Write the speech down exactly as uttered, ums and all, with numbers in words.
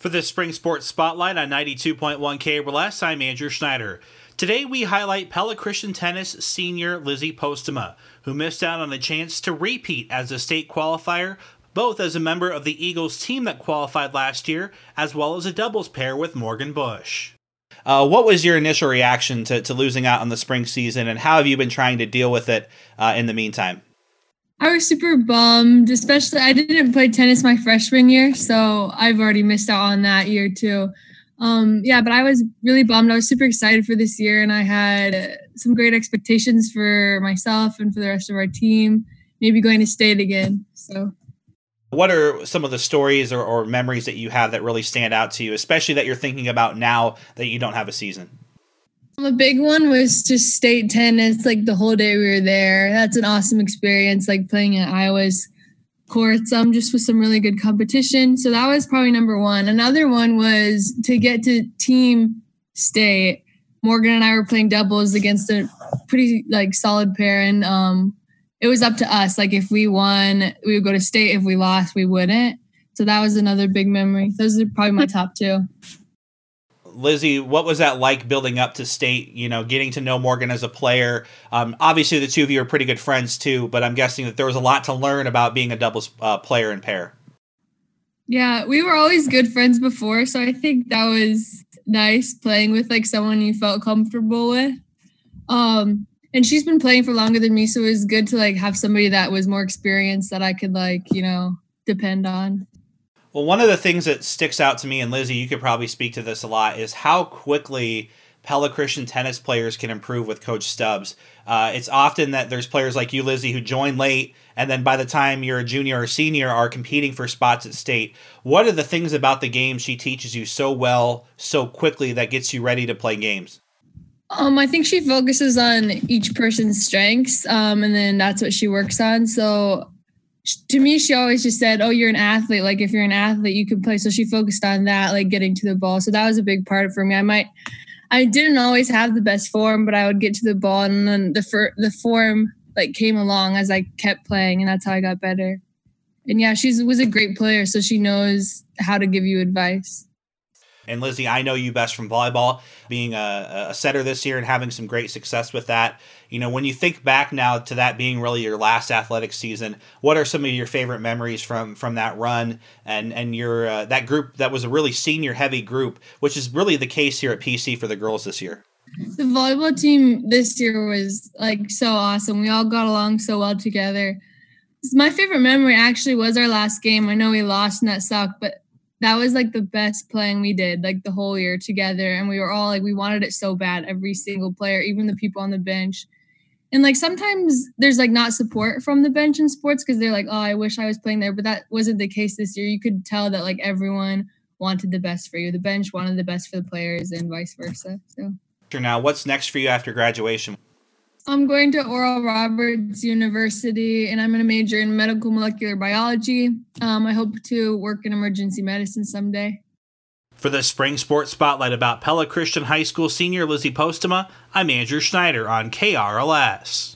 For the Spring Sports Spotlight on ninety-two point one K R L S, I'm Andrew Schneider. Today we highlight Pella Christian Tennis senior Lizzie Postema, who missed out on a chance to repeat as a state qualifier, both as a member of the Eagles team that qualified last year, as well as a doubles pair with Morgan Bush. Uh, what was your initial reaction to, to losing out on the spring season, and how have you been trying to deal with it uh, in the meantime? I was super bummed, especially I didn't play tennis my freshman year, so I've already missed out on that year too. Um, yeah, but I was really bummed. I was super excited for this year, and I had some great expectations for myself and for the rest of our team, maybe going to state again. So, what are some of the stories or, or memories that you have that really stand out to you, especially that you're thinking about now that you don't have a season? A big one was just state tennis, like the whole day we were there. That's an awesome experience, like playing at Iowa's courts, um, just with some really good competition. So that was probably number one. Another one was to get to team state. Morgan and I were playing doubles against a pretty like solid pair, and um, it was up to us. Like if we won, we would go to state. If we lost, we wouldn't. So that was another big memory. Those are probably my top two. Lizzie, what was that like building up to state, you know, getting to know Morgan as a player? Um, obviously, the two of you are pretty good friends too, but I'm guessing that there was a lot to learn about being a doubles uh, player and pair. Yeah, we were always good friends before, so I think that was nice playing with like someone you felt comfortable with. Um, and she's been playing for longer than me, so it was good to like have somebody that was more experienced that I could like, you know, depend on. Well, one of the things that sticks out to me, and Lizzie, you could probably speak to this a lot, is how quickly Pella Christian tennis players can improve with Coach Stubbs. Uh, it's often that there's players like you, Lizzie, who join late, and then by the time you're a junior or senior are competing for spots at state. What are the things about the game she teaches you so well, so quickly, that gets you ready to play games? Um, I think she focuses on each person's strengths, um, and then that's what she works on. So to me, she always just said, oh, you're an athlete. Like, if you're an athlete, you can play. So she focused on that, like getting to the ball. So that was a big part for me. I might, I didn't always have the best form, but I would get to the ball, and then the fir- the form like came along as I kept playing, and that's how I got better. And yeah, she was a great player, so she knows how to give you advice. And Lizzie, I know you best from volleyball, being a, a setter this year and having some great success with that. You know, when you think back now to that being really your last athletic season, what are some of your favorite memories from from that run and and your uh, that group that was a really senior heavy group, which is really the case here at P C for the girls this year? The volleyball team this year was like so awesome. We all got along so well together. My favorite memory actually was our last game. I know we lost and that sucked, but that was like the best playing we did like the whole year together. And we were all like, we wanted it so bad, every single player, even the people on the bench. And like sometimes there's like not support from the bench in sports because they're like, oh, I wish I was playing there. But that wasn't the case this year. You could tell that like everyone wanted the best for you. The bench wanted the best for the players and vice versa. So now, what's next for you after graduation? I'm going to Oral Roberts University, and I'm going to major in medical molecular biology. Um, I hope to work in emergency medicine someday. For the Spring Sports Spotlight about Pella Christian High School senior Lizzie Postema, I'm Andrew Schneider on K R L S.